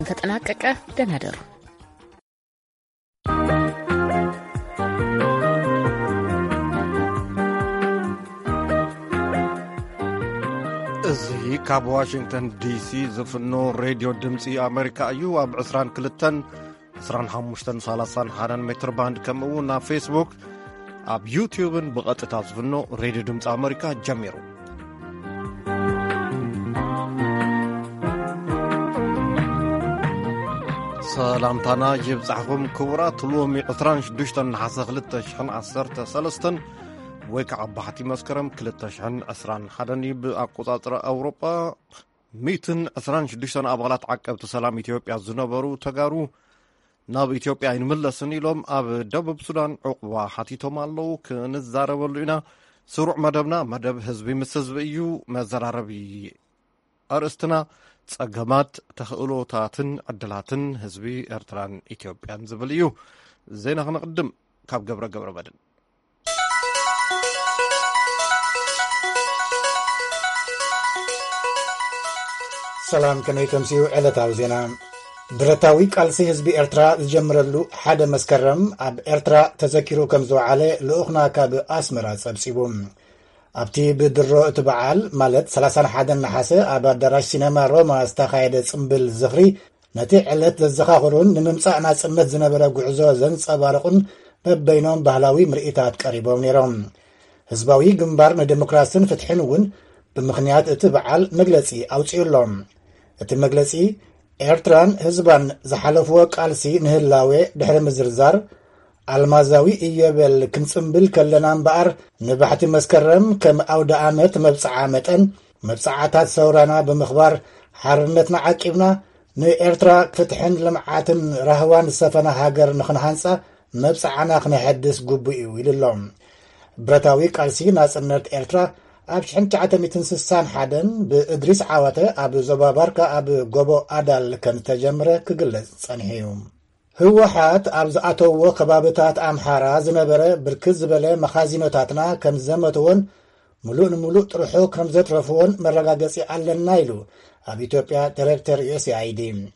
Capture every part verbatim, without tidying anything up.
ተጠናቀቀ። ደህና ደሩ። እዚ ካብ ዋሽንግተን ዲሲ ዝፍኖ ሬድዮ ድምፂ ኣሜሪካ እዩ። ኣብ عشرين كلتن عشرين خمسة ثلاثين واحد ሜትር ባንድ ከምኡ ና ፌስቡክ ኣብ ዩቲዩብን ብቐጥታ ዝፍኖ ሬድዮ ድምፂ ኣሜሪካ ጀሚሩ። ሰላምታና ይብጻሕኩም ክቡራት ሎሚ عشرين وستة نحاسة ሁለት ሺህ ዓሰርተ ሰለስተ ወይ ከዓ ባሕቲ መስከረም ሁለት ሺህ عشرين واحد ብኣቆጻጽረ ኣውሮጳ مئة وعشرين وستة ኣባላት ዓቀብቲ ሰላም ኢትዮጵያ ዝነበሩ ተጋሩ ናብ ኢትዮጵያ ይንመለስን ኢሎም ኣብ ደቡብ ሱዳን ዕቁባ ሓቲቶም ኣለው። ክንዛረበሉ ኢና። ስሩዕ መደብና መደብ ህዝቢ ምስ ህዝቢ እዩ። መዘራረቢ ኣርእስትና ጸገማት ተኽእሎታትን ዕድላትን ህዝቢ ኤርትራን ኢትዮጵያን ዝብል እዩ። ዜና ክንቅድም ካብ ገብረ ገብረ በድን። ሰላም ከመይኩም ሲዩ ዕለታዊ ዜና ብረታዊ ቃልሲ ህዝቢ ኤርትራ ዝጀምረሉ ሓደ መስከረም ኣብ ኤርትራ ተዘኪሩ ከም ዝወዓለ ልኡኽና ካብ ኣስመራ ጸብጺቡ ኣብቲ ብድሮ እቲ በዓል ማለት ሰላሳ ወሓደ ነሓሰ ኣብ ኣዳራሽ ሲነማ ሮማ ዝተኻየደ ጽምብል ዝኽሪ ነቲ ዕለት ዘዘኻኽሩን ንምምጻእ ናጽነት ዝነበረ ጉዕዞ ዘንጸባርቑን በበይኖም ባህላዊ ምርኢታት ቀሪቦም ነይሮም። ህዝባዊ ግንባር ንዴሞክራስን ፍትሕን እውን ብምኽንያት እቲ በዓል መግለጺ ኣውፂኡሎም። እቲ መግለጺ ኤርትራን ህዝባን ዝሓለፍዎ ቃልሲ ንህላዌ ድሕሪ ምዝርዛር ኣልማዛዊ እየበል ክንጽምብል ከለና እምበኣር ንባሕቲ መስከረም ከም ኣውደ ዓመት መብጽዓ መጠን መብጽዓታት ሰውራና ብምኽባር ሓርነትና ዓቂብና ንኤርትራ ፍትሕን ልምዓትን ራህዋን ዝሰፈነ ሃገር ንኽንሃንጻ መብጽዓና ክነሐድስ ግቡእ እዩ ኢሉሎም። ብረታዊ ቃልሲ ናጽነት ኤርትራ ኣብ ሽሕን ትሽዓተ ስሳን ሓደን ብእድሪስ ዓወተ ኣብ ዞባ ባርካ ኣብ ጎቦ ኣዳል ከም ዝተጀመረ ክግለጽ ጸኒሑ። ህወሓት ኣብ ዝኣተውዎ ከባብታት ኣምሓራ ዝነበረ ብርክት ዝበለ መኻዚኖታትና ከም ዘመትዎን ሙሉእ ንሙሉእ ጥርሑ ከም ዘትረፍዎን መረጋገጺ ኣለና ኢሉ ኣብ ኢትዮጵያ ዳይሬክተር ዩኤስኤአይዲ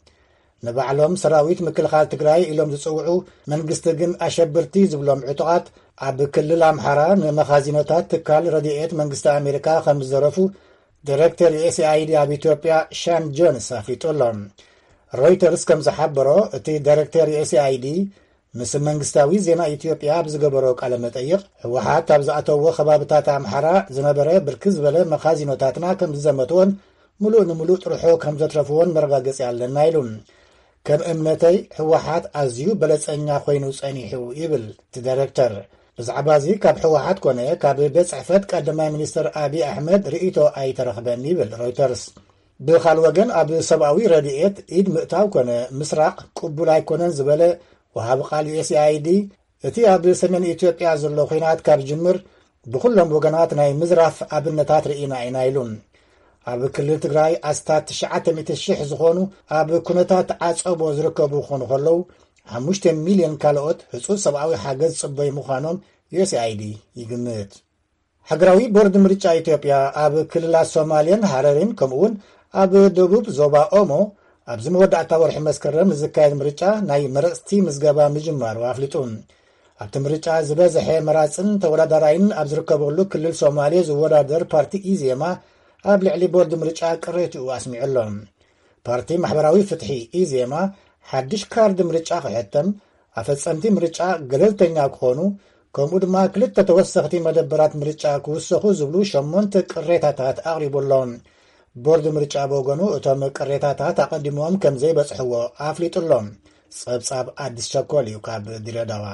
ንባዕሎም ሰራዊት ምክልኻል ትግራይ ኢሎም ዝጽውዑ መንግስቲ ግን ኣሸብርቲ ዝብሎም ዕጡቓት ኣብ ክልል ኣምሓራ ንመኻዚኖታት ትካል ረድኤት መንግስቲ ኣሜሪካ ከም ዝዘረፉ ዳይሬክተር ዩኤስኤአይዲ ኣብ ኢትዮጵያ ሻን ጆንስ ኣፍሊጡሎም። ሮይተርስ ከም ዝሓበሮ እቲ ዳይሬክተር ዩኤስኤአይዲ ምስ መንግስታዊ ዜና ኢትዮጵያ ብዝገበሮ ቃለ መጠይቕ ህወሓት ኣብ ዝኣተውዎ ከባብታት ኣምሓራ ዝነበረ ብርክት ዝበለ መኻዚኖታትና ከም ዝዘመትዎን ሙሉእ ንሙሉእ ጥርሑ ከም ዘትረፍዎን መረጋገጺ ኣለና ኢሉ ከም እምነተይ ህወሓት ኣዝዩ በለጸኛ ኮይኑ ጸኒሑ ይብል እቲ ዳይሬክተር። ብዛዕባ እዚ ካብ ህወሓት ኮነ ካብ ቤት ጽሕፈት ቀዳማይ ሚኒስትር ኣብይ ኣሕመድ ርእይቶ ኣይተረኽበን ይብል ሮይተርስ። ብኻል ወገን ኣብ ሰብኣዊ ረድኤት ኢድ ምእታው ኮነ ምስራቅ ቅቡል ኣይኮነን ዝበለ ወሃቢ ቃል ዩኤስኤአይዲ እቲ ኣብ ሰሜን ኢትዮጵያ ዘሎ ኩናት ካብ ጅምር ብኩሎም ወገናት ናይ ምዝራፍ ኣብነታት ርኢና ኢና ኢሉ። ኣብ ክልል ትግራይ ኣስታት ትሽዓተ ሽሕ ዝኾኑ ኣብ ኩነታት ዓጸቦ ዝርከቡ ክኾኑ ከለዉ ሓሙሽተ ሚልዮን ካልኦት ህጹጽ ሰብኣዊ ሓገዝ ጽበይ ምዃኖም ዩኤስኤአይዲ ይግምት። ሃገራዊ ቦርድ ምርጫ ኢትዮጵያ ኣብ ክልላት ሶማሌን ሃረርን ከምኡውን ኣብ ደቡብ ዞባ ኦሞ ኣብዚ መወዳእታ ወርሒ መስከረም ዝካየድ ምርጫ ናይ መረፅቲ ምዝገባ ምጅማሩ ኣፍሊጡ። ኣብቲ ምርጫ ዝበዝሐ መራፅን ተወዳዳራይን ኣብ ዝርከበሉ ክልል ሶማሌ ዝወዳደር ፓርቲ ኢዜማ ኣብ ልዕሊ ቦርድ ምርጫ ቅሬትኡ ኣስሚዑሎም። ፓርቲ ማሕበራዊ ፍትሒ ኢዜማ ሓድሽ ካርድ ምርጫ ክሕተም፣ ኣፈጸምቲ ምርጫ ገለልተኛ ክኾኑ፣ ከምኡ ድማ ክልተ ተወሰኽቲ መደበራት ምርጫ ክውሰኹ ዝብሉ ሸሞንተ ቅሬታታት ኣቕሪቡሎም። ቦርድ ምርጫ በወገኑ እቶም ቅሬታታት ኣቐዲሞም ከም ዘይበጽሕዎ ኣፍሊጡሎም። ጸብጻብ ኣዲስ ቸኮል እዩ ካብ ድሬዳዋ።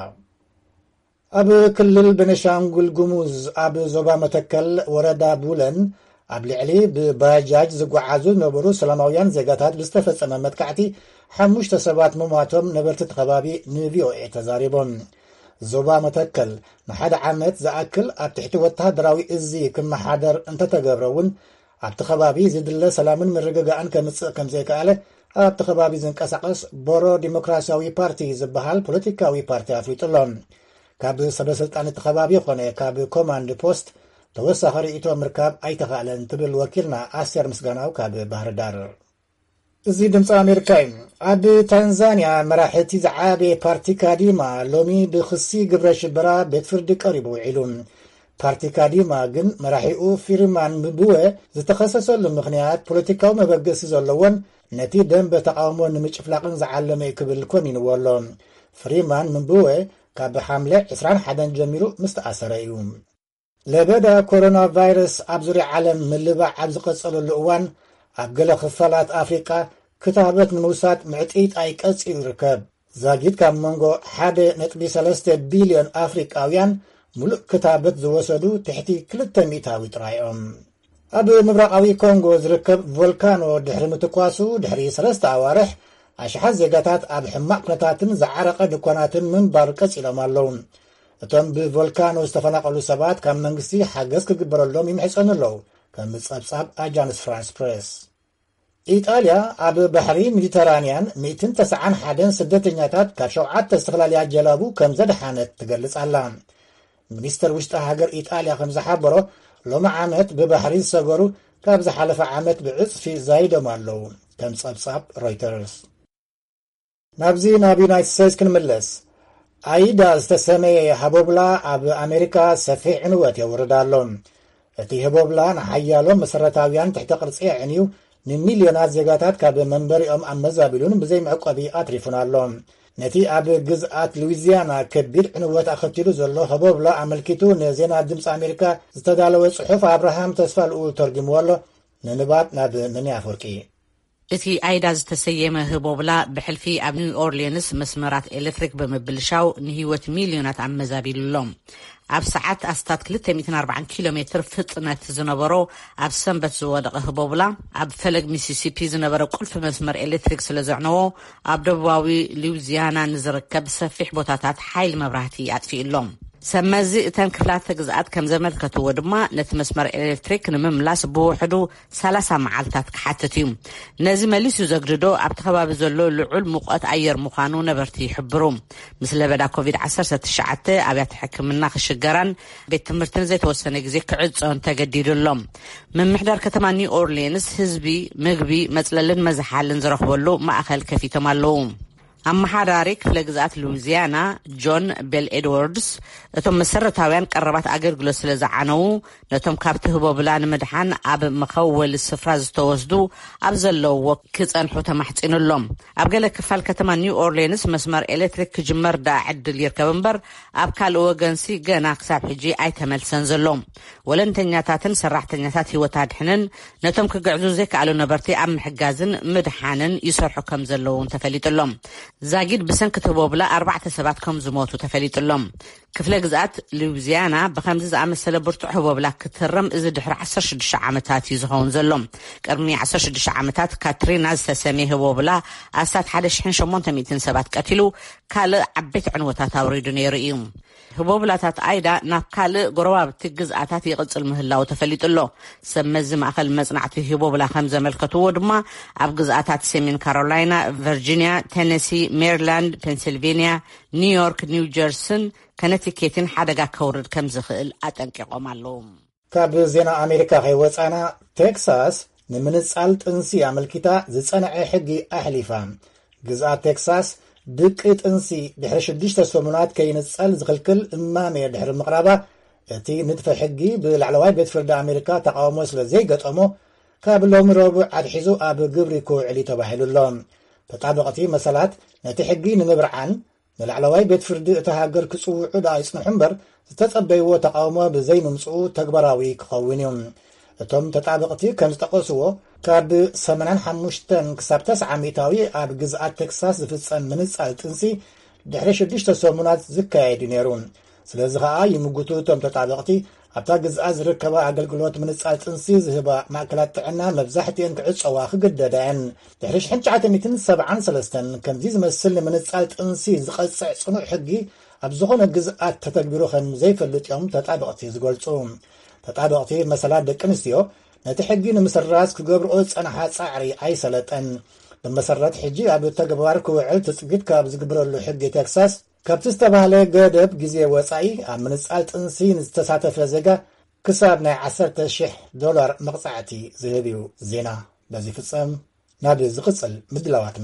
ኣብ ክልል ቤኒሻንጉል ጉሙዝ ኣብ ዞባ መተከል ወረዳ ቡለን ኣብ ልዕሊ ብባጃጅ ዝጓዓዙ ዝነበሩ ሰላማውያን ዜጋታት ብዝተፈጸመ መጥቃዕቲ ሓሙሽተ ሰባት ምሟቶም ነበርቲ ከባቢ ንቪኦኤ ተዛሪቦም። ዞባ መተከል ንሓደ ዓመት ዝኣክል ኣብ ትሕቲ ወተሃደራዊ እዙ ክመሓደር እንተተገብረ እውን ኣብቲ ከባቢ ዝድለ ሰላምን ምርግጋእን ከምጽእ ከም ዘይከኣለ ኣብቲ ከባቢ ዝንቀሳቐስ ቦሮ ዲሞክራሲያዊ ፓርቲ ዝበሃል ፖለቲካዊ ፓርቲ ኣፍሊጡሎም። ካብ ሰበስልጣን እቲ ከባቢ ኾነ ካብ ኮማንድ ፖስት ተወሳኺ ርእይቶ ምርካብ ኣይተኻእለን ትብል ወኪልና ኣስቴር ምስጋናው ካብ ባህር ዳር። እዚ ድምፂ ኣሜሪካ እዩ። ኣብ ታንዛንያ መራሕቲ ዝዓበየ ፓርቲ ካዲማ ሎሚ ብክሲ ግብረ ሽበራ ቤት ፍርዲ ቀሪቡ ውዒሉ። ፓርቲ ካዲማ ግን መራሒኡ ፊርማን ምብወ ዝተኸሰሰሉ ምኽንያት ፖለቲካዊ መበገሲ ዘለዎን ነቲ ደንበ ተቃውሞ ንምጭፍላቅን ዝዓለመ ክብል ኮኒንዎ ኣሎ። ፍሪማን ምብወ ካብ ሓምለ ዒስራን ሓደን ጀሚሩ ምስተኣሰረ እዩ። ለበዳ ኮሮና ቫይረስ ኣብ ዙርያ ዓለም ምልባዕ ኣብ ዝቐጸለሉ እዋን ኣብ ገለ ክፋላት ኣፍሪቃ ክታበት ንምውሳድ ምዕጢጥ ኣይቀጺሉ ይርከብ። ዛጊድ ካብ መንጎ ሓደ ነጥቢ ሰለስተ ቢልዮን ኣፍሪቃውያን ሙሉእ ክታበት ዝወሰዱ ትሕቲ ክልተ ሚእታዊ ጥራይኦም። ኣብ ምብራቃዊ ኮንጎ ዝርከብ ቮልካኖ ድሕሪ ምትኳሱ ድሕሪ ሰለስተ ኣዋርሕ ኣሽሓት ዜጋታት ኣብ ሕማቅ ኩነታትን ዝዓረቐ ድኳናትን ምንባር ቀጺሎም ኣለዉ። እቶም ብቮልካኖ ዝተፈናቀሉ ሰባት ካብ መንግስቲ ሓገዝ ክግበረሎም ይምሕፀኑ ኣለዉ። ከም ጸብጻብ ኣጃንስ ፍራንስ ፕሬስ ኢጣልያ ኣብ ባሕሪ ሜዲተራንያን مئة وتسعة وتسعين ስደተኛታት ካብ ሸውዓተ ዝተፈላለያ ጀላቡ ከም ዘድሓነት ትገልጽ ኣላ። ሚኒስተር ውሽጢ ሃገር ኢጣልያ ከም ዝሓበሮ ሎሚ ዓመት ብባሕሪ ዝሰገሩ ካብ ዝሓለፈ ዓመት ብዕፅፊ ዛይዶም ኣለዉ። ከም ጸብጻብ ሮይተርስ ናብዚ ናብ ዩናይትድ ስቴትስ ክንምለስ። ኣይዳ ዝተሰመየ ሃቦብላ ኣብ ኣሜሪካ ሰፊሕ ዕንወት የውርድ ኣሎ። እቲ ሃቦብላ ንሓያሎም መሰረታውያን ትሕተ ቅርጺ ዕንዩ ንሚልዮናት ዜጋታት ካብ መንበሪኦም ኣመዛቢሉን ብዘይ መዕቆቢ ኣትሪፉን ኣሎ። ነቲ ኣብ ግዝኣት ሉዊዚያና ከቢድ ዕንወት ኣኸቲሉ ዘሎ ሃቦብላ ኣመልኪቱ ንዜና ድምፂ ኣሜሪካ ዝተዳለወ ጽሑፍ ኣብርሃም ተስፋልኡ ተርጊምዎ ኣሎ። ንንባብ ናብ መን ኣፈርቂ እቲ ኣይዳ ዝተሰየመ ሃቦብላ ብሕልፊ ኣብ ኒው ኦርሊንስ መስመራት ኤሌክትሪክ ብምብልሻው ንህይወት ሚልዮናት ኣመዛቢሉሎም። ኣብ ሰዓት ኣስታት ክልተ ሚእትን ኣርባዓን ኪሎ ሜትር ፍጥነት ዝነበሮ ኣብ ሰንበት ዝወደቐ ሃቦብላ ኣብ ፈለግ ሚሲሲፒ ዝነበረ ቁልፊ መስመር ኤሌክትሪክ ስለ ዘዕነዎ ኣብ ደቡባዊ ሉዊዚያና ንዝርከብ ሰፊሕ ቦታታት ሓይሊ መብራህቲ ኣጥፊኡሎም። ሰመዚ እተን ክፍላተ ግዝኣት ከም ዘመልከትዎ ድማ ነቲ መስመር ኤሌክትሪክ ንምምላስ ብውሕዱ ሰላሳ መዓልታት ክሓትት እዩ። ነዚ መሊሱ ዘግድዶ ኣብቲ ከባቢ ዘሎ ልዑል ሙቐት ኣየር ምዃኑ ነበርቲ ይሕብሩ። ምስ ለበዳ ኮቪድ ዓሰርተ ትሽዓተ ኣብያተ ሕክምና ክሽገራን ቤት ትምህርትን ዘይተወሰነ ግዜ ክዕፀውን ተገዲዱሎም። ምምሕዳር ከተማ ኒው ኦርሊንስ ህዝቢ ምግቢ መጽለልን መዝሓልን ዝረኽበሉ ማእኸል ከፊቶም ኣለዉ። ኣመሓዳሪ ክፍለ ግዝኣት ሉዊዚያና ጆን ቤል ኤድዋርድስ እቶም መሰረታውያን ቀረባት ኣገልግሎት ስለ ዝዓነው ነቶም ካብቲ ሃቦብላ ንምድሓን ኣብ መኸወሊ ስፍራ ዝተወስዱ ኣብ ዘለውዎ ክጸንሑ ተማሕፂኑሎም። ኣብ ገለ ክፋል ከተማ ኒው ኦርሊንስ መስመር ኤሌክትሪክ ክጅመር ዳ ዕድል ይርከብ እምበር ኣብ ካልእ ወገንሲ ገና ክሳብ ሕጂ ኣይተመልሰን ዘሎም። ወለንተኛታትን ሰራሕተኛታት ህይወት ኣድሕንን ነቶም ክግዕዙ ዘይከኣሉ ነበርቲ ኣብ ምሕጋዝን ምድሓንን ይሰርሑ ከም ዘለውን ተፈሊጡሎም። ዛጊድ ብሰንኪ ሃቦብላ ኣርባዕተ ሰባት ከም ዝሞቱ ተፈሊጡሎም። ክፍለ ግዝኣት ሉዊዚያና ብከምዚ ዝኣመሰለ ብርቱዕ ሃቦብላ ክትረም እዚ ድሕሪ ዓሰርተ ሽዱሽተ ዓመታት እዩ ዝኸውን ዘሎ። ቅድሚ ዓሰርተ ሽዱሽተ ዓመታት ካትሪና ዝተሰመየ ሃቦብላ ኣስታት ሓደ ሽሕን ሸሞንተ ሚእትን ሰባት ቀቲሉ ካልእ ዓበይቲ ዕንወታት ኣውሪዱ ነይሩ እዩ። ሃቦብላታት ኣይዳ ናብ ካልእ ጎረባብቲ ግዝኣታት ይቕጽል ምህላው ተፈሊጡሎ። ሰመዚ ማእኸል መጽናዕቲ ሃቦብላ ከም ዘመልከትዎ ድማ ኣብ ግዝኣታት ሰሜን ካሮላይና፣ ቨርጂኒያ፣ ቴነሲ፣ ሜሪላንድ፣ ፔንሲልቬንያ፣ ኒውዮርክ፣ ኒው ጀርሲን ከነቲኬትን ሓደጋ ከውርድ ከም ዝኽእል ኣጠንቂቖም ኣለዉ። ካብ ዜና ኣሜሪካ ከይወፃና ቴክሳስ ንምንጻል ጥንሲ ኣመልኪታ ዝጸንዐ ሕጊ ኣሕሊፋ። ግዝኣት ቴክሳስ ድቂ ጥንሲ ድሕሪ ሽዱሽተ ሰሙናት ከይንጸል ዝኽልክል እማሜ ድሕሪ ምቕራባ እቲ ንጥፈ ሕጊ ብላዕለዋይ ቤት ፍርዲ ኣሜሪካ ተቃውሞ ስለ ዘይገጠሞ ካብ ሎሚ ረቡዕ ኣድሒዙ ኣብ ግብሪ ክውዕል ተባሂሉሎም። ተጣበቕቲ መሰላት ነቲ ሕጊ ንምብርዓን ንላዕለዋይ ቤት ፍርዲ እቲ ሃገር ክጽውዑ ዳ ይጽንሑ እምበር ዝተጸበይዎ ተቃውሞ ብዘይምምጽኡ ተግባራዊ ክኸውን እዩ። እቶም ተጣበቕቲ ከም ዝጠቐስዎ ካብ ሰማንያ ሓሙሽተ ክሳብ ተስዓተ ሚእታዊ ኣብ ግዝኣት ቴክሳስ ዝፍጸም ምንጻል ጥንሲ ድሕሪ ሽዱሽተ ሰሙናት ዝካየድ ነይሩ። ስለዚ ከዓ ይምጉቱ እቶም ተጣበቕቲ ኣብታ ግዝኣት ዝርከባ ኣገልግሎት ምንጻል ጥንሲ ዝህባ ማእከላት ጥዕና መብዛሕትአን ክዕፀዋ ክግደዳየን። ድሕሪ ሽሕን ትሽዓተ ሚእትን ሰብዓን ሰለስተን ከምዚ ዝመስል ንምንጻል ጥንሲ ዝቐጽዕ ጽኑዕ ሕጊ ኣብ ዝኾነ ግዝኣት ተተግቢሩ ከም ዘይፈልጥ እዮም ተጣበቕቲ ዝገልጹ። ተጣበቕቲ መሰላት ደቂ ኣንስትዮ ነቲ ሕጊ ንምስራዝ ክገብርኦ ጸንሓ ጻዕሪ ኣይሰለጠን። ብመሰረት ሕጂ ኣብ ተግባር ክውዕል ትጽቢት ካብ ዝግብረሉ ሕጊ ቴክሳስ ካብቲ ዝተባህለ ገደብ ግዜ ወጻኢ ኣብ ምንጻል ጥንሲ ንዝተሳተፈ ዜጋ ክሳብ ናይ ዓሰርተ ሽሕ ዶላር መቕጻዕቲ ዝህብ እዩ። ዜና በዚ ፍጸም። ናብ ዝቕፅል ምድላዋትና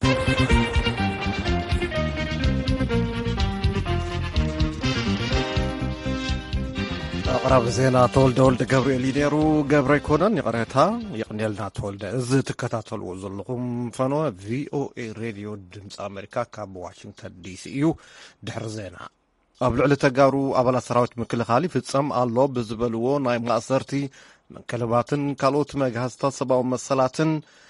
أقرب زينا تولد ولد جبريل يديرو جبري كونان يقرأتها يقنيلنا تولد إز تكتاتل وزلكم فنو في أو إي راديو دمس أمريكا كاب واشنطن دي سي يو دحر زينا قبل على تجارو أبلا سراوت من كل خالي في الصم الله بزبلو نايم مأسرتي من كلباتن كالوت مجهزتا سبا ومسلاتن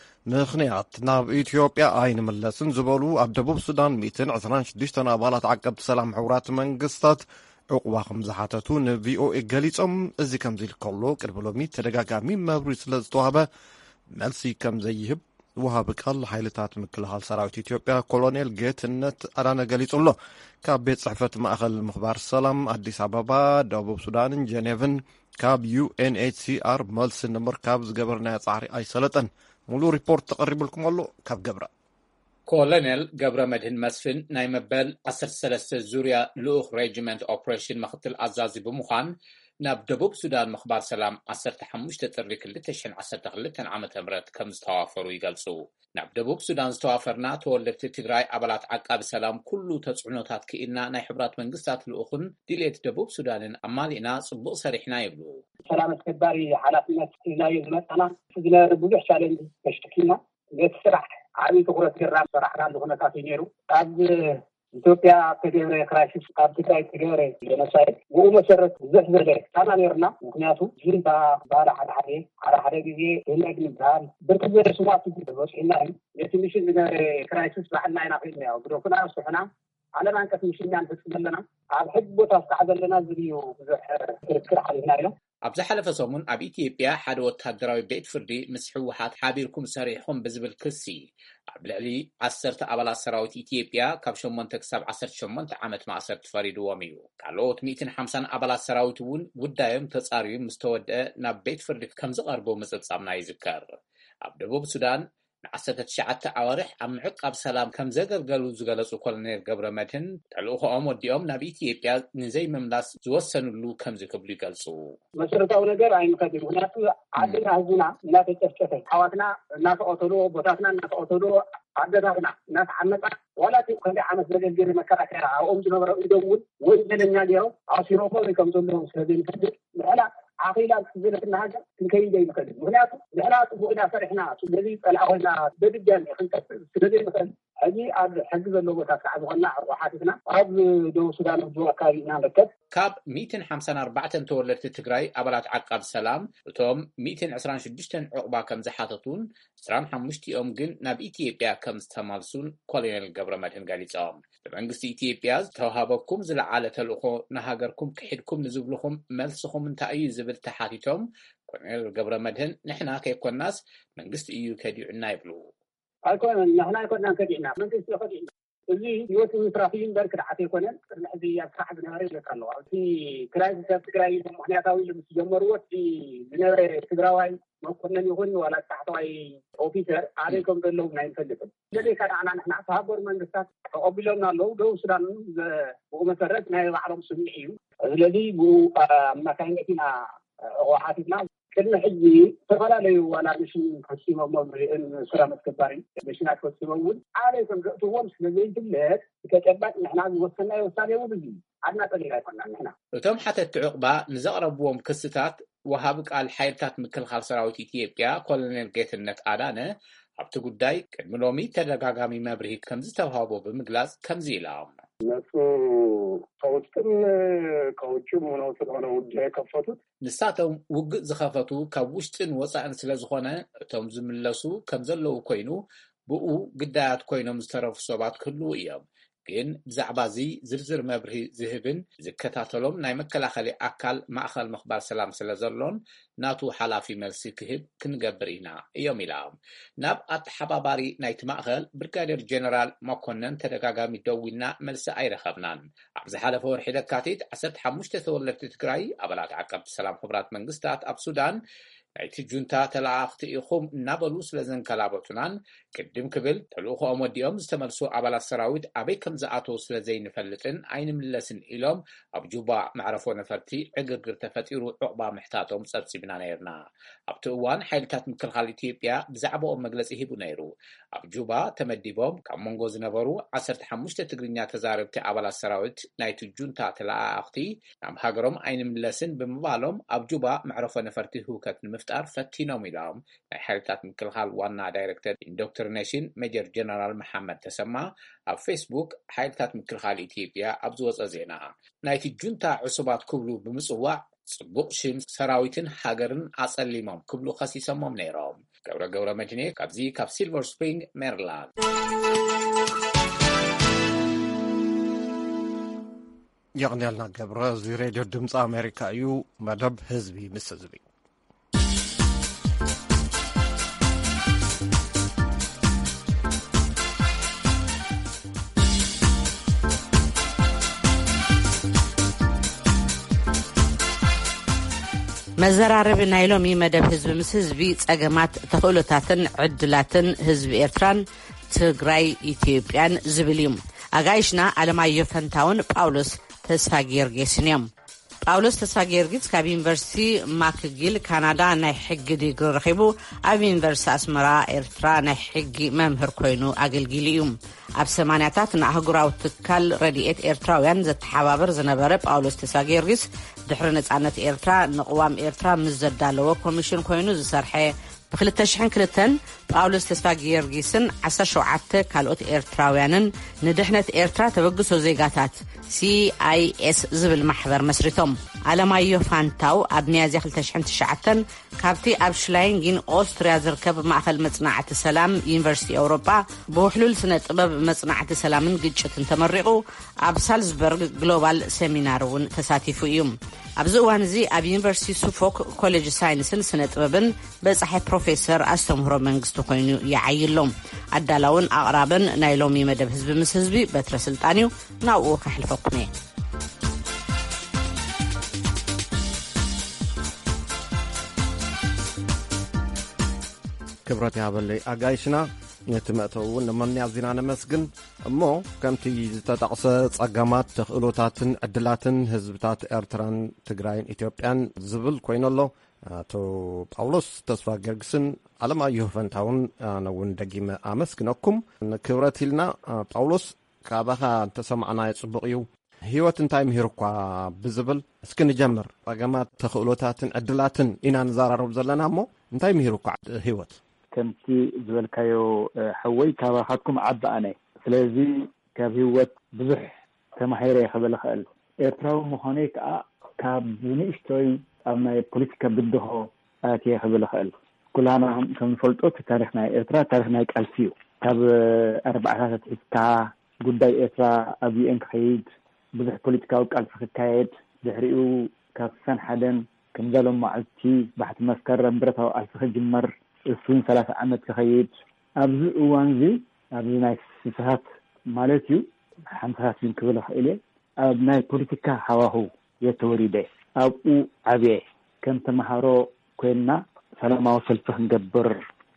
نخنيات ناب إثيوبيا أين ملسن زبلو أبدبوب السودان ميتين عشرين شديشتن أبالات عقب سلام حورات من قصات عقوا خمزحاتتون في او اي قليصم ازي كمزي الكولو قربلومي تدغاغامي مبري سلازتوهبه ملسي كمزيهب وهاب قال حيلتات مكلها سراويت اثيوبيا كولونيل جيتنت ارانا قليصلو كاب بيت صحفه ماخذ مخبار السلام اديس ابابا دبوب السودان جنيفن كاب يو ان اتش سي ار ملس نمبر كاب زغبرنا صاري اي سلطن مولو ريبورت تقرب لكم الله كاب جبره كولونيل جبر مدهن مسفن ناي مبل عشر سلسة زوريا لوخ ريجيمنت اوبريشن مخطل عزازي بمخان ناب دبوب سودان مخبار سلام عشر تحمش تترك اللي تشن عشر تغلتن عام تمرت كم استوافروا يقلصوا ناب دبوب سودان استوافرنا تولدت تجراي عبالات عقاب سلام كله تسعنوتات كإنا ناي حبرات منقصات الأخن ديليت دبوب سودان أمالينا صبق صريحنا يبلو سلام اسكباري حالاتنا لا يزمتنا سجنا ربوح شالين تشتكينا يتسرح عادي تقول تجرب صراحة لغنا كافينيرو قد إثيوبيا تجرب كرايسيس قد تجرب تجرب جنسايد ومسرت زحزحة كان نيرنا مكنياتو جينتا بارا على حدي على حدي بيجي هنا جنبان بركبير سماعة تجي بس هنا يتمشي من كرايسيس لحنا هنا فينا وبروكنا وصحنا على ما أنك تمشي عند تسملنا على حب وتستعد لنا زريو زح كركر علينا اليوم أبز حلف صومون أب إثيوبيا حد وتهدراوي بيت فردي مسحوحات حابيركم سريحهم بزبل كسي عبلعلي عسرت أبلا سراوت إثيوبيا كابشون منتك سب عسرت شمونت عامت مع عسرت فريد واميو كالوت ميتين حمسان أبلا سراوتون ودايم تساريو مستود ناب بيت فردي كمز غربو مزد صابنا يذكر أبدبوب السودان عسرت تشعت عوارح أم عقب سلام كم زجر قالوا زجلسوا كولونيل جبر مدهن تعلوه أم وديهم نبي إثيوبيا نزي مملاس زوسنوا له كم زكبلي قالسوا مسرتاو ነገር አይንከድም ምክንያቱ አድና ህዝና እናት ተጨፍጨፈ ሐዋትና እናት ኦቶሎ ቦታትና እናት ኦቶሎ አደዳግና እናት አመጣ ወላቲ ከንዲ ዓመት ዘገልገል መከራከራ አውም ዝነበረው ይደውል ወንጀለኛ ዲያው አሲሮፎ ከመቶሎ ስለዚህ ከድር ለላ عقيلة زلتنا هذا كي جاي مكان هناك لعنات وإلى فرحنا الذي طلعونا بدجان خلك سددي مثلا هذه حجز اللغة تاعنا وقلنا روحاتنا هذا دو سودان وجوكاينا لكت كاب ميتين حمسان أربعة تولدت تجراي أبلات عقاب سلام وتوم ميتين عشرين شدشتن عقبا كم زحاتتون سران حمشتي أم جن ناب إثيوبيا كم استمالسون كولونيل جبر مدهن قالي تام بمنقص إثيوبيا توهابكم زلعالة الأخو نهاجركم كحدكم نزبلكم ملسكم من تأييز بالتحاتيتهم كولونيل جبر مدهن نحنا كيكون الناس منقص إيو كديعنا يبلو أكون نحنا كنا كديعنا منقص يخديعنا اللي يوتي مترافين برك حتى كنا نحدي صاحب نهاري لك الله في كرايس كرايس مهنياتاوي المسجمروت في نهار تجراوي ما كنا يقول ولا تحتوي أوفيسر عليكم باللوم ناين فلتكم الذي كان عنا نحن صحابور من السات أقبلنا له دو سودان ومسرت ناي وحرم سميعي الذي بو مكان فينا وحاتنا كنا حجي فقال لي ولا مش خشيم ممر إن سلامة كباري مش ناكل سمون عليكم تقوم سنين جلات كتبت نحن وصلنا وصلنا وبدي عندنا طريقة كنا نحن وتم حتى التعقبة نزقرب وهم كستات وهابك على حيلتات مكل خال سراوت إثيوبيا كولونيل جيتنت آدانة عبت قداي كدملومي تدقاقامي مبرهي كمز توهابو بمقلاس كمزي لهم نفو كوتكم كوتشم ونوصل هنا وجهي كفتوت نساتهم وقت زخافتو كوشتن وصعن سلازخونا توم زملسو كمزلو كوينو بقو قدايات كوينو مسترف صوبات كلو إيام ግን ብዛዕባ እዚ ዝርዝር መብርሂ ዝህብን ዝከታተሎም ናይ መከላኸሊ ኣካል ማእኸል ምኽባር ሰላም ስለ ዘሎን ናቱ ሓላፊ መልሲ ክህብ ክንገብር ኢና እዮም ኢሎም ናብ ኣተሓባባሪ ናይቲ ማእኸል ብርጋዴር ጀነራል መኮነን ተደጋጋሚ ደዊልና መልሲ ኣይረኸብናን ኣብ ዝሓለፈ ወርሒ ለካቲት ዓሰርተ ሓሙሽተ ተወለድቲ ትግራይ ኣባላት ዓቀብቲ ሰላም ሕብራት መንግስታት ኣብ ሱዳን ናይቲ ጁንታ ተላኣኽቲ ኢኹም እናበሉ ስለ ዘንከላበቱናን ቅድም ክብል ተልእኾኦም ወዲኦም ዝተመልሱ ኣባላት ሰራዊት ኣበይ ከም ዝኣተው ስለ ዘይንፈልጥን ኣይንምለስን ኢሎም ኣብ ጁባ መዕረፎ ነፈርቲ ዕግርግር ተፈጢሩ ዕቑባ ምሕታቶም ጸብጺብና ነርና። ኣብቲ እዋን ሓይልታት ምክልኻል ኢትዮጵያ ብዛዕባኦም መግለጺ ሂቡ ነይሩ። ኣብ ጁባ ተመዲቦም ካብ መንጎ ዝነበሩ ዓሰርተ ሓሙሽተ ትግርኛ ተዛረብቲ ኣባላት ሰራዊት ናይቲ ጁንታ ተላኣኽቲ ናብ ሃገሮም ኣይንምለስን ብምባሎም ኣብ ጁባ መዕረፎ ነፈርቲ ህውከት ንምፍጣር ፈቲኖም ኢሎም ናይ ሓይልታት ምክልኻል ዋና ዳይሬክተር ኢንዶክትሪኔሽን ሜጀር ጀነራል መሐመድ ተሰማ ኣብ ፌስቡክ ሓይልታት ምክልኻል ኢትዮጵያ ኣብ ዝወፀ ዜና ናይቲ ጁንታ ዕሱባት ክብሉ ብምጽዋዕ ጽቡቕ ሽም ሰራዊትን ሃገርን ኣጸሊሞም ክብሉ ኸሲሶሞም ነይሮም። ገብረ ገብረ መድኔ ካብዚ ካብ ሲልቨር ስፕሪንግ ሜሪላንድ። يغنيلنا قبره زي راديو دمص أمريكا يو مدب حزبي مس حزبي مزرعرب نايلومي مدب حزب مس حزبي ጸገማት ተኽእሎታትን ዕድላትን ህዝቢ ኤርትራን ትግራይ ኢትዮጵያን ዝብልዩም ኣጋይሽና አለማየሁ ፈንታውን ጳውሎስ ተስፋ ጊዮርጊስን እዮም። ጳውሎስ ተስፋ ጊዮርጊስ ካብ ዩኒቨርሲቲ ማክጊል ካናዳ ናይ ሕጊ ዲግሪ ረኺቡ ኣብ ዩኒቨርሲቲ ኣስመራ ኤርትራ ናይ ሕጊ መምህር ኮይኑ ኣገልጊሉ እዩ። ኣብ ሰማንያታት ንኣህጉራዊ ትካል ረድኤት ኤርትራውያን ዘተሓባበር ዝነበረ ጳውሎስ ተስፋ ጊዮርጊስ ድሕሪ ነጻነት ኤርትራ ንቕዋም ኤርትራ ምስ ዘዳለወ ኮሚሽን ኮይኑ ዝሰርሐ بخلت تشحن كلتن ጳውሎስ ተስፋ ጊዮርጊስን ዓሰርተ ሸውዓተ ካልኦት ኤርትራውያንን ንድሕነት ኤርትራ ተበግሶ ዜጋታት ሲ አይ ኤስ ዝብል ማሕበር መስሪቶም አለማየሁ ፋንታው ኣብ ሚያዝያ ክልተ ሺህ ወተሽዓተ ካብቲ ኣብ ሽላይንጊን ኦስትሪያ ዝርከብ ማእከል መጽናዕቲ ሰላም ዩኒቨርሲቲ ኤውሮፓ ብውሕሉል ስነ ጥበብ መጽናዕቲ ሰላምን ግጭትን ተመሪቑ ኣብ ሳልዝበርግ ግሎባል ሴሚናርን ተሳቲፉ እዩ። ኣብዚ እዋን እዚ ኣብ ዩኒቨርሲቲ ሱፎክ ኮሌጅ ሳይንስን ስነ ጥበብን በጻሒ ፕሮፌሰር ኣስተምህሮ መንግስቲ ኮይኑ ይዓይሎም ኣዳላውን ኣቕራብን ናይ ሎሚ መደብ ህዝቢ ምስ ህዝቢ በትረ ስልጣንዩ ናብኡ ከሕልፈኩም እየ። ክብረት ያበለይ ኣጋይሽና ነትመተውን ለመንያ ዚና ነመስግን እሞ ከምቲ ዝተጠቕሰ ጸገማት ተኽእሎታትን ዕድላትን ህዝብታት ኤርትራን ትግራይን ኢትዮጵያን ዝብል ኮይነሎ አቶ ጳውሎስ ተስፋ ጊዮርጊስን አለማየሁ ፈንታውን ነውን ደጊመ አመስግነኩም ክብረት ይልና ጳውሎስ ካባኻ ተሰማዕና የጽብቕዩ ህይወት እንታይ ምሂርኳ ብዝብል እስኪ ንጀምር ጸገማት ተኽእሎታትን ዕድላትን ኢና ንዛራረብ ዘለና እሞ እንታይ ምሂርኳ ህይወት ከምቲ ዝበልካዮ ሕወይ ካባኻትኩም ዓባኣነ ስለዚ ካብ ህይወት ብዙሕ ተማሂረ ይኽእል ኽእል ኤርትራዊ ምዃነ ከዓ ካብ ንእሽቶይ ኣብ ናይ ፖለቲካ ብድሆ ኣትየ ክብል ኽእል ኩላና ከም ንፈልጦ ታሪክ ናይ ኤርትራ ታሪክ ናይ ቃልሲ እዩ ካብ ኣርባዕታት ሒዝካ ጉዳይ ኤርትራ ኣብ ዩኤን ክኸይድ ብዙሕ ፖለቲካዊ ቃልሲ ክካየድ ድሕሪኡ ካብ ሰን ሓደን ከም ዘሎም መዓልቲ ባሕቲ መስከረም ብረታዊ ቃልሲ ክጅመር እሱን ሰላሳ ዓመት ክኸይድ ኣብዚ እዋን እዚ ኣብዚ ናይ ስሳት ማለት እዩ ሓምሳት ክብል ኽእል ኣብ ናይ ፖለቲካ ሃዋሁ የተወሪደ ኣብኡ ዓብየ ከም ተማሃሮ ኮይና ሰላማዊ ሰልፊ ክንገብር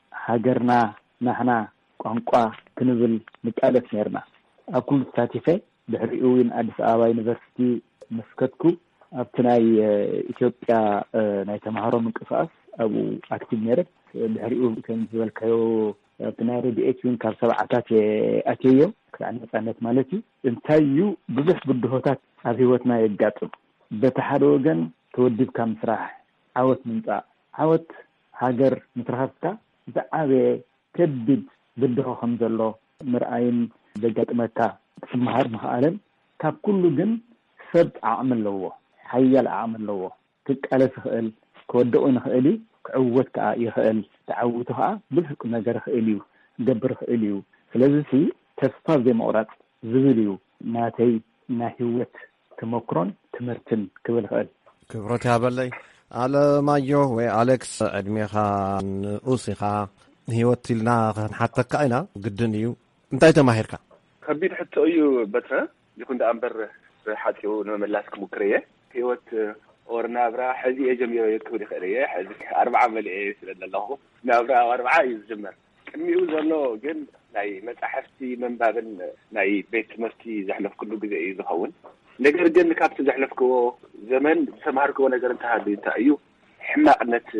ሃገርና ናሕና ቋንቋ ክንብል ንቃለስ ነርና ኣብ ኩሉ ተሳቲፈ ድሕሪኡ ውን ኣዲስ ኣበባ ዩኒቨርሲቲ መስከትኩ ኣብቲ ናይ ኢትዮጵያ ናይ ተማሃሮ ምንቅስቃስ ኣብኡ ኣክቲቭ ነይረ ድሕሪኡ ከም ዝበልካዮ ኣብቲ ናይ ረድኤት ውን ካብ ሰብዓታት ኣትዮ ክሳዕ ነፃነት ማለት እዩ እንታይ እዩ ብዙሕ ብድሆታት ኣብ ህይወትና የጋጥም በቲ ሓደ ወገን ተወዲብካ ምስራሕ ዓወት ምምፃእ ዓወት ሃገር ምትረኻብካ ዝዓበየ ከቢድ ብድሆ ከም ዘሎ ምርኣይን ዘጋጥመካ ክስመሃር ምኽኣለን ካብ ኩሉ ግን ሰብ ዓቕሚ ኣለዎ ሓያል ዓቕሚ ኣለዎ ክቃለስ ይኽእል ክወድቑ ንኽእል እዩ ክዕወት ከዓ ይኽእል ተዓውቱ ከዓ ብዙሕ ቁም ነገር ይኽእል እዩ ገብር ይኽእል እዩ ስለዚ ተስፋ ዘይምቑራፅ ዝብል እዩ ናተይ ናይ ህይወት ተመክሮን ትምህርትን ክብል ኽእል ክብረት ያበለይ አለማየሁ ወይ አሌክስ ዕድሜኻ ንኡሲኻ ህይወት ኢልና ክንሓተካ ኢና ግድን እዩ እንታይ ተማሂርካ ከቢድ ሕቶ እዩ በትረ ይኹን ዳ እምበር ሓፂኡ ንመመላስ ክሙክር እየ ህይወት ወርናብራ ሕዚ እየ ጀሚሮ ክብል ይኽእል እየ ሕዚ ኣርባዓ መልአ ስለ ዘለኹ ናብራ ኣርባዓ እዩ ዝጅመር ቅድሚኡ ዘሎ ግን ናይ መጻሕፍቲ መንባብን ናይ ቤት ትምህርቲ ዘሕለፍ ኩሉ ግዜ እዩ ዝኸውን ነገር ግን ካብቲ ዘሕለፍክዎ ዘመን ተማሃርክዎ ነገር እንተሃልዩ እንታይ እዩ ሕማቅነት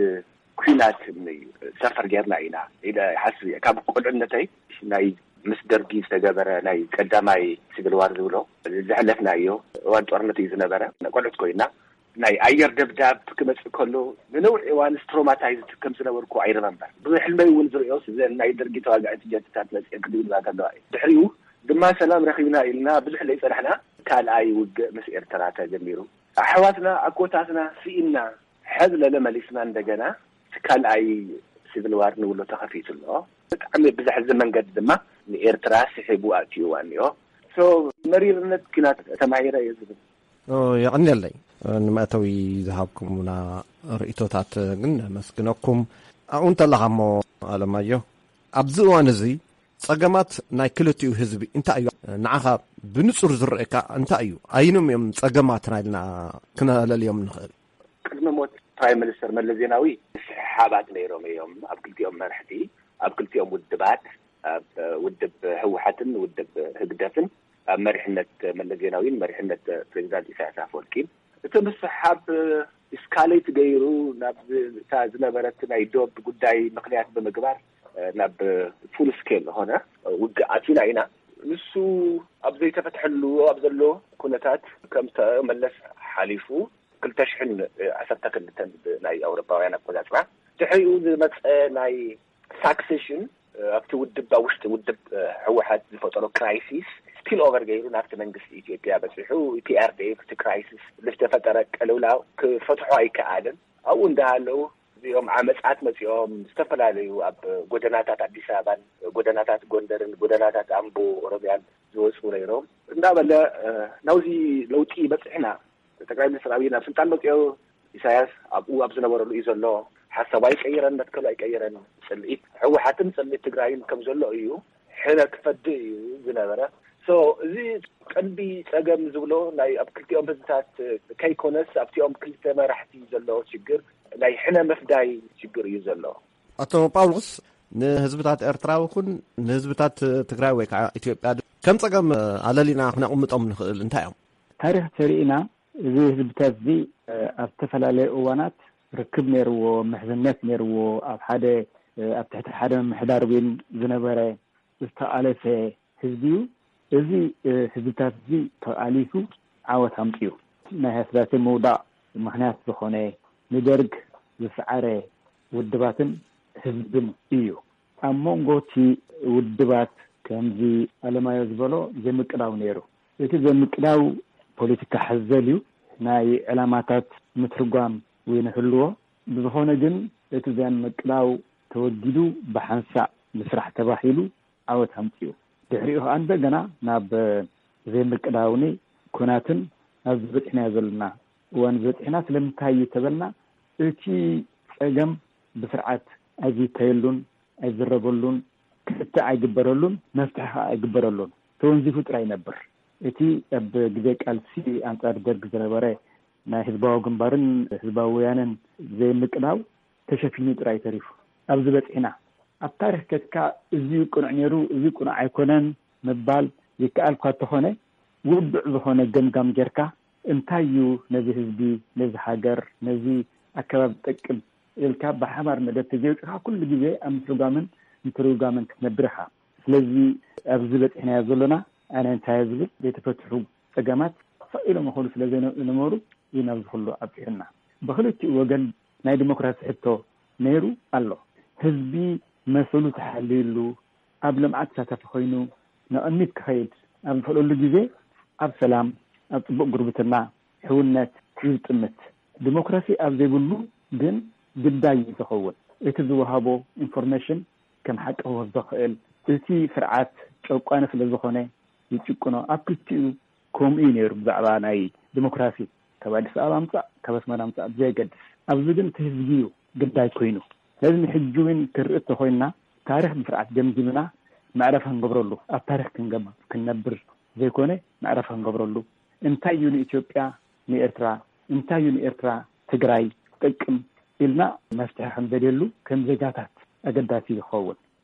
ኩናት ሰፈር ጌርና ኢና ኢለ ሓስብ ካብ ቁልዕነተይ ናይ ምስ ደርጊ ዝተገበረ ናይ ቀዳማይ ሲቪል ዋር ዝብሎ ዝሕለፍና እዩ እዋን ጦርነት እዩ ዝነበረ ቆልዕት ኮይና ናይ ኣየር ደብዳብ ክመጽእ ከሎ ንነዊሕ እዋን ስትሮማታይዝድ ከም ዝነበርኩ ኣይረመምበር ብሕልመይ እውን ዝሪኦ ናይ ደርጊ ተዋጋእቲ ጀትታት መጽእ ክድብል ባከለዋ ድሕሪኡ ድማ ሰላም ረኺብና ኢልና ብዙሕ ለይ ፀናሕና ካልኣይ ውግእ ምስ ኤርትራ ተጀሚሩ ኣሕዋትና ኣኮታትና ሲኢና ሕዝለለ መሊስና እንደገና ካልኣይ ሲቪል ዋር ንብሎ ተኸፊቱ ኣሎ ብጣዕሚ ብዝሕዚ መንገዲ ድማ ንኤርትራ ስሒቡ ኣትዩዋ እኒኦ ሶ መሪርነት ኩናት ተማሂረ እየ ዝብል ይቕኒለይ ንመእተዊ ዝሃብኩምና ርእቶታት ግን መስግነኩም ኣብኡ እንተለኻ እሞ ኣለማዮ ኣብዚ እዋን እዚ ፀገማት ናይ ክልቲኡ ህዝቢ እንታይ እዩ ንዓኻ ብንጹር ዝርአካ እንታይ እዩ ኣይኖም እዮም ፀገማት ናይልና ክነለልዮም ንኽእል ቅድሚ ሞት ፕራይም ሚኒስተር መለስ ዜናዊ ሰሓባት ነይሮም እዮም ኣብ ክልቲኦም መራሕቲ ኣብ ክልቲኦም ውድባት ኣብ ውድብ ህወሓትን ውድብ ህግደፍን ኣብ መሪሕነት መለስ ዜናዊን መሪሕነት ፕሬዚዳንት ኢሳያስ አፈወርቂን እቲ ምስሓብ እስካሌት ገይሩ ናብ ዝነበረት ናይ ዶብ ጉዳይ ምክንያት ብምግባር ናብ ፉል ስኬል ሆነ ውግእ ኣቲና ኢና ንሱ ኣብ ዘይተፈትሐሉ ኣብ ዘሎ ኩነታት ከም መለስ ሓሊፉ ክልተ ሽሕን ዓሰርተ ክልተን ናይ ኣውሮፓውያን ኣቆጻጽራ ድሕሪኡ ዝመፀ ናይ ሳክሴሽን ኣብቲ ውድብ ውሽጢ ውድብ ህወሓት ዝፈጠሮ ክራይሲስ ስፒል ኦቨር ገይሩ ናብቲ መንግስቲ ኢትዮጵያ በፂሑ ፒአርዲኤፍ እቲ ክራይሲስ ዝተፈጠረ ቀልውላው ክፈትሖ ኣይከኣልን ኣብኡ እንዳሃለው እዚኦም ዓመፃት መፂኦም ዝተፈላለዩ ኣብ ጎደናታት አዲስ አበባን ጎደናታት ጎንደርን ጎደናታት ኣምቦ ኦሮምያን ዝወፁ ነይሮም እንዳበለ ናውዚ ለውጢ በፅሕና ጠቅላይ ሚኒስትር ኣብይ ናብ ስልጣን መፅዮ ኢሳያስ ኣብኡ ኣብ ዝነበረሉ እዩ ዘሎ ሓሳብ ኣይቀይረን መትከሉ ኣይቀይረን ፅልኢት ህወሓትን ፅልኢት ትግራይን ከም ዘሎ እዩ ሕነ ክፈድእ እዩ ዝነበረ ሶ እዚ ቀንዲ ፀገም ዝብሎ ናይ ኣብ ክልቲኦም ህዝብታት ከይኮነስ ኣብቲኦም ክልተ መራሕቲ ዘሎ ችግር ናይ ሕነ መፍዳይ ችግር እዩ ዘሎ ኣቶ ጳውሎስ ንህዝብታት ኤርትራ ይኹን ንህዝብታት ትግራይ ወይ ከዓ ኢትዮጵያ ከም ፀገም ኣለሊና ክነቕምጦም ንኽእል እንታይ እዮም ታሪክ ሰሪእና እዚ ህዝብታት እዚ ኣብ ዝተፈላለዩ እዋናት ርክብ ነይርዎ ምሕዝነት ነይርዎ ኣብ ሓደ ኣብ ትሕቲ ሓደ ምሕዳር ውን ዝነበረ ዝተኣለፈ ህዝቢ እዚ ህዝብታት እዚ ተኣሊፉ ዓወት ኣምፅኡ ናይ ህዝብታት ምውዳቕ ምክንያት ዝኾነ ንደርግ ዝሰዓረ ውድባትን ህዝብን እዩ ኣብ መንጎቲ ውድባት ከምዚ ኣለማዮ ዝበሎ ዘምቅዳው ነይሩ እቲ ዘምቅዳው ፖለቲካ ሓዘል እዩ ናይ ዕላማታት ምትርጓም ወይ ንህልዎ ብዝኾነ ግን እቲ ዘምቅዳው ተወጊዱ ብሓንሳእ ምስራሕ ተባሂሉ ዓወት ኣምፅኡ ድሕሪኡ ከዓ እንደገና ናብ ዘምቅዳውኒ ኩናትን ኣብ ዝበፅሕና ዘለና እዋን ዝበፅሕና ስለምንታይ እዩ ተበልና እቲ ፀገም ብስርዓት ኣይዝተየሉን ኣይዝረበሉን ክልተ ኣይግበረሉን መፍትሒ ኣይግበረሉን ተወንዚፉ ጥራይ ነበር እቲ ኣብ ግዜ ቃልሲ ኣንጻር ደርግ ዝነበረ ናይ ህዝባዊ ግንባርን ህዝባዊ ወያነን ዘምቅዳው ተሸፊኑ ጥራይ ተሪፉ ኣብ ዝበፅሕና ኣብ ታሪክ ከትካ እዚ ቁኑዕ ነይሩ እዚ ቁኑዕ ኣይኮነን ምባል ይከኣል እኳ እንተኾነ ውድዕ ዝኾነ ገምጋም ጌርካ እንታይ እዩ ነዚ ህዝቢ ነዚ ሃገር ነዚ ኣከባቢ ጠቅም ኢልካ ብሓባር መደብ ተዘይፅካ ኩሉ ግዜ ኣብ ምትርጓምን ምትርጓምን ክትነብር ኢኻ ስለዚ ኣብዚ በፅሕናዮ ዘለና ኣነ እንታይ ዝብል ዘይተፈትሑ ፀገማት ፈኢሎም ይኽእሉ ስለዘይነበሩ እዩ ናብ ዝኽሉ ኣብፅሕና ብክልቲኡ ወገን ናይ ዲሞክራሲ ሕቶ ነይሩ ኣሎ ህዝቢ መሰሉ ተሓሊሉ ኣብ ልምዓት ተሳታፊ ኮይኑ ንቕሚት ክኸይድ ኣብ ዝኽእለሉ ግዜ ኣብ ሰላም ኣብ ፅቡቅ ጉርብትና ሕውነት ይጥምት ዲሞክራሲ ኣብ ዘይብሉ ግን ግዳይ ዝኸውን እቲ ዝወሃቦ ኢንፎርሜሽን ከም ሓቂ ክወስዶ ክእል እቲ ስርዓት ጨቋነ ስለ ዝኾነ ይጭቁኖ ኣብ ክልቲኡ ከምኡ ነይሩ ብዛዕባ ናይ ዲሞክራሲ ካብ ኣዲስ ኣበባ ምፃእ ካብ ኣስመራ ምፃእ ዘይገድስ ኣብዚ ግን እቲ ህዝቢ እዩ ግዳይ ኮይኑ ስለዚ ንሕጂ እውን ክርኢ ተኮይንና ታሪክ ብስርዓት ገምጊምና ማዕረፍ ክንገብረሉ ኣብ ታሪክ ክንገባ ክንነብር ዘይኮነ ማዕረፍ ክንገብረሉ እንታይ እዩ ንኢትዮጵያ ንኤርትራ እንታይ እዩ ንኤርትራ ትግራይ ጥቅም ኢልና መፍትሒ ክንዘድየሉ ከም ዜጋታት ኣገዳሲ ይኸውን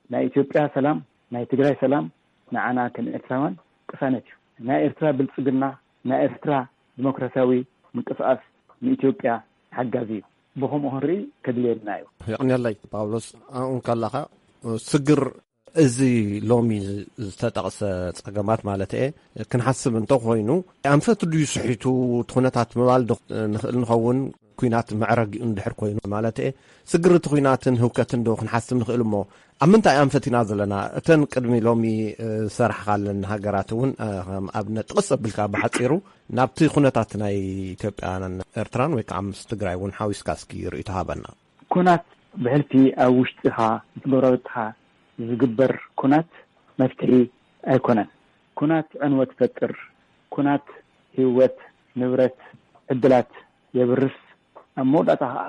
ናይ ኢትዮጵያ ሰላም ናይ ትግራይ ሰላም ንዓና ከም ኤርትራውያን ቅሳነት እዩ ናይ ኤርትራ ብልጽግና ናይ ኤርትራ ዲሞክራሲያዊ ምንቅስቃስ ንኢትዮጵያ ሓጋዚ እዩ ብኸምኡ ክንርኢ ከድልየና እዩ ይቕኒለይ ጳውሎስ አሁን ካላኻ ስግር እዚ ሎሚ ዝተጠቕሰ ፀገማት ማለት እየ ክንሓስብ እንተ ኮይኑ ኣንፈት ድዩ ስሒቱ ትኹነታት ምባል ንኽእል ንኸውን ኩናት መዕረግ እንድሕር ኮይኑ ማለት እየ ስግርቲ ኩናትን ህውከትን ዶ ክንሓስብ ንኽእል እሞ ኣብ ምንታይ ኣንፈት ኢና ዘለና እተን ቅድሚ ሎሚ ዝሰርሕኻለን ሃገራት እውን ኣብነት ጥቕስ ኣቢልካ ብሓፂሩ ናብቲ ኩነታት ናይ ኢትዮጵያን ኤርትራን ወይ ከዓ ምስ ትግራይ እውን ሓዊስካ እስኪ ርእይቶ ሃበና ኩናት ብሕልፊ ኣብ ውሽጢኻ ምስ ጎረቤትኻ ዝግበር ኩናት መፍትሒ ኣይኮነን ኩናት ዕንወት ፈጥር ኩናት ህይወት ንብረት ዕድላት የብርስ ኣብ መወዳእታ ከዓ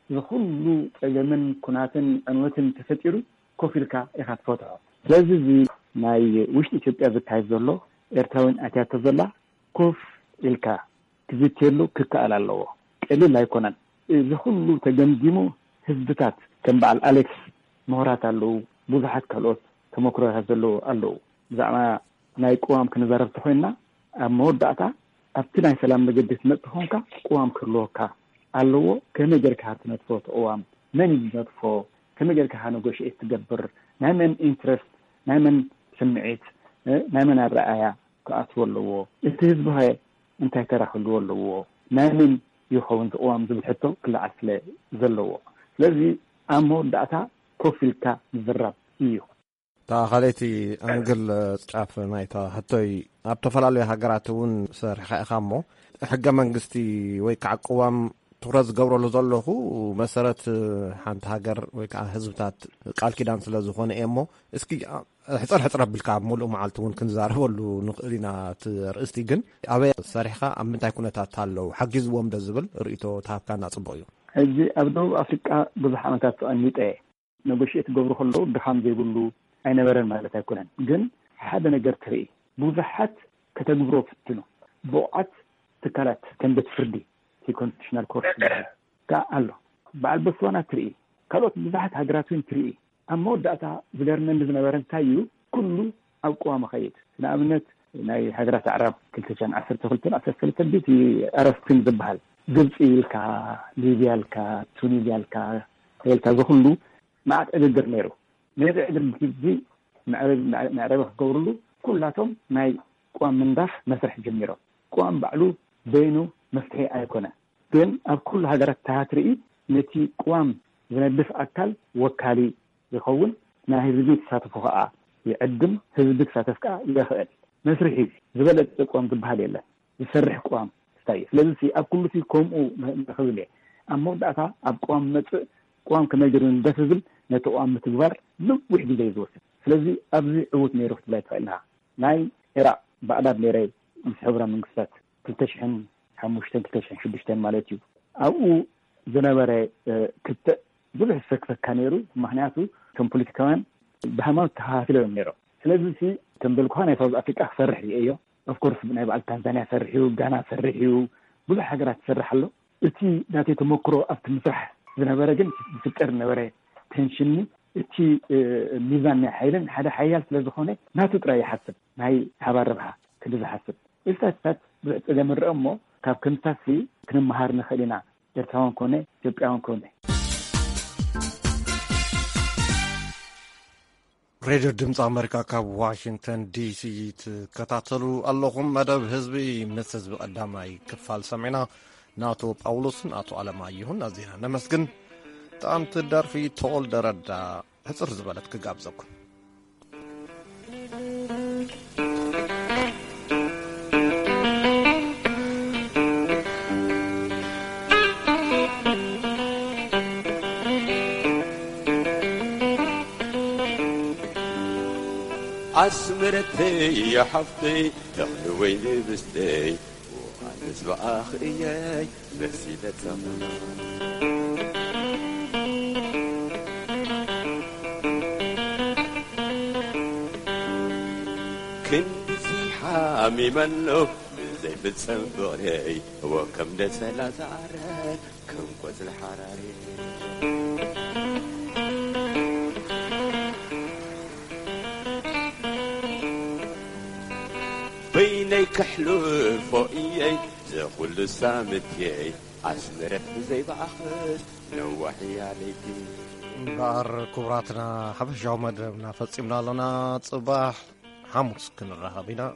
ዝኩሉ ፀገምን ኩናትን ዕንወትን ተፈጢሩ ኮፍ ኢልካ ኢኻ ትፈትሖ ስለዚ እዚ ናይ ውሽጢ ኢትዮጵያ ዝካየድ ዘሎ ኤርትራውን ኣትያቶ ዘላ ኮፍ ኢልካ ክዝትየሉ ክከኣል ኣለዎ ቀሊል ኣይኮነን ዝኩሉ ተገምጊሙ ህዝብታት ከም በዓል ኣሌክስ ምሁራት ኣለዉ ብዙሓት ካልኦት ተመክሮታት ዘለዉ ኣለዉ ብዛዕባ ናይ ቅዋም ክንዛረብ ተኮይንና ኣብ መወዳእታ ኣብቲ ናይ ሰላም መገዲ ትመፅእ ኮንካ ቅዋም ክህልወካ ኣለዎ ከመይ ጌርካ ትነጥፎ ቅዋም መን ይነጥፎ ከመይ ጌርካ ነጎሽኤት ትገብር ናይ መን ኢንትረስት ናይ መን ስምዒት ናይ መን ኣረኣያ ክኣትዎ ኣለዎ እቲ ህዝቢ ኸ እንታይ ተራ ክህልዎ ኣለዎ ናይ መን ይኸውን ቅዋም ዝብል ሕቶ ክለዓል ስለ ዘለዎ ስለዚ ኣብ መወዳእታ ኮፍ ኢልካ ዝዝራብ እዩ تا خليتي أنقل ጫፍ ናይታ ሕቶይ ኣብ ተፈላለዩ ሃገራት እውን ሰርሕኻ ኢኻ እሞ ሕገ መንግስቲ ወይ ከዓ ቅዋም ትኩረት ዝገብረሉ ዘለኹ መሰረት ሓንቲ ሃገር ወይ ከዓ ህዝብታት ቃል ኪዳን ስለ ዝኾነ እየ እሞ እስኪ ሕፅር ሕፅር ኣቢልካ ኣብ ሙሉእ መዓልቲ እውን ክንዛረበሉ ንኽእል ኢና እቲ ርእስቲ ግን ኣበይ ሰሪሕኻ ኣብ ምንታይ ኩነታት ኣለዉ ሓጊዝዎም ዶ ዝብል ርእይቶ ተሃብካና ፅቡቅ እዩ ሕጂ ኣብ ደቡብ ኣፍሪቃ ብዙሕ ዓመታት ተቐኒጠ ነጎሽኤት ገብሩ ከለዉ ድኻም ዘይብሉ ኣይነበረን ማለት ኣይኮነን ግን ሓደ ነገር ትርኢ ብዙሓት ከተግብሮ ፍትኑ ብቕዓት ትካላት ከም ቤት ፍርዲ ኮንስቲቱሽናል ኮርት ካ ኣሎ በዓል ቦትስዋና ትርኢ ካልኦት ብዙሓት ሃገራት እውን ትርኢ ኣብ መወዳእታ ዝገርመኒ ዝነበረ እንታይ እዩ ኩሉ ኣብ ቅዋም ኸይድ ንኣብነት ናይ ሃገራት ኣዕራብ ክልተ ሽሕን ዓሰርተ ክልተን ዓሰርተ ሰለስተን ቤት ኣረስትን ዝበሃል ግብፂ ኢልካ ሊብያ ኢልካ ቱኒዝያ ኢልካ ኢልካ ዝኩሉ ማዕት ዕድድር ነይሩ ነዚ ዕድድር ግዜ መዕረቢ ክገብርሉ ኩላቶም ናይ ቅዋም ምንዳፍ መስርሕ ጀሚሮም ቅዋም ባዕሉ በይኑ መፍትሒ ኣይኮነ ግን ኣብ ኩሉ ሃገራት ተሃትርኢ ነቲ ቅዋም ዝነድፍ ኣካል ወካሊ ይኸውን ናይ ህዝቢ ተሳትፎ ከዓ ይዕድም ህዝቢ ተሳተፍ ከዓ ይኽእል መስርሒ ዝበለፀ ቅዋም ዝበሃል የለን ዝሰርሕ ቅዋም ስታይ ስለዚ ኣብ ኩሉ ሲ ከምኡ ንኽብል እየ ኣብ መወዳእታ ኣብ ቅዋም መፅእ ቅዋም ከመይ ጌሩ ንደፍ ዝብል ነቲ ቅዋም ምትግባር ንዊሕ ግዜ ዝወስድ ስለዚ ኣብዚ ዕዉት ነይሩ ክትብላ ትኽእልካ ናይ ኢራቅ ባዕዳድ ነይረ ምስ ሕብራ መንግስታት ክልተ ሽሕን ሓሙሽተን ክልተ ሽሕን ሽዱሽተን ማለት እዩ ኣብኡ ዝነበረ ክልተ ብዙሕ ዝፈክፈካ ነይሩ ምክንያቱ ከም ፖለቲካውያን ብሃይማኖት ተኸፋፊሎም ነይሮም ስለዚ ሲ ከም በልኩኻ ናይ ሳውዝ ኣፍሪቃ ክሰርሕ እዮ ኦፍኮርስ ናይ በዓል ታንዛንያ ሰርሕ እዩ ጋና ሰርሕ እዩ ብዙሕ ሃገራት ዝሰርሕ ኣሎ እቲ ናተይ ተመክሮ ኣብቲ ምስራሕ ዝነበረ ግን ዝፍጠር ነበረ ቴንሽን እቲ ሚዛን ናይ ሓይልን ሓደ ሓያል ስለ ዝኾነ ናቱ ጥራይ ይሓስብ ናይ ሓባር ረብሓ ክዲ ዝሓስብ እልታትታት ብዙሕ ፀገም ንርኢ እሞ ካብ ከምታሲ ክንመሃር ንኽእል ኢና ኤርትራውን ኮነ ኢትዮጵያውን ኮነ ሬድዮ ድምፂ ኣሜሪካ ካብ ዋሽንግተን ዲሲ ትከታተሉ ኣለኹም መደብ ህዝቢ ምስ ህዝቢ ቀዳማይ ክፋል ሰሚዕና ናቶ ጳውሎስን ኣቶ ኣለማየሁን ኣዚና ነመስግን ጣዕምቲ ደርፊ ተወልደ ረዳ ሕፅር ዝበለት ክጋብዘኩም عسمرتي يا حفتي تخلوي بستي وعنس بآخري بسيلة زمنا كنت في حامي منه زي بتسنبري وكم دسلا زعران كم قوز الحراري بيني كحلو فوقي زي كل سامتي أسمرت زي بأخذ نوحي عليكي بار كبراتنا حبش جو مدربنا فصمنا لنا صباح حمص كنرهبنا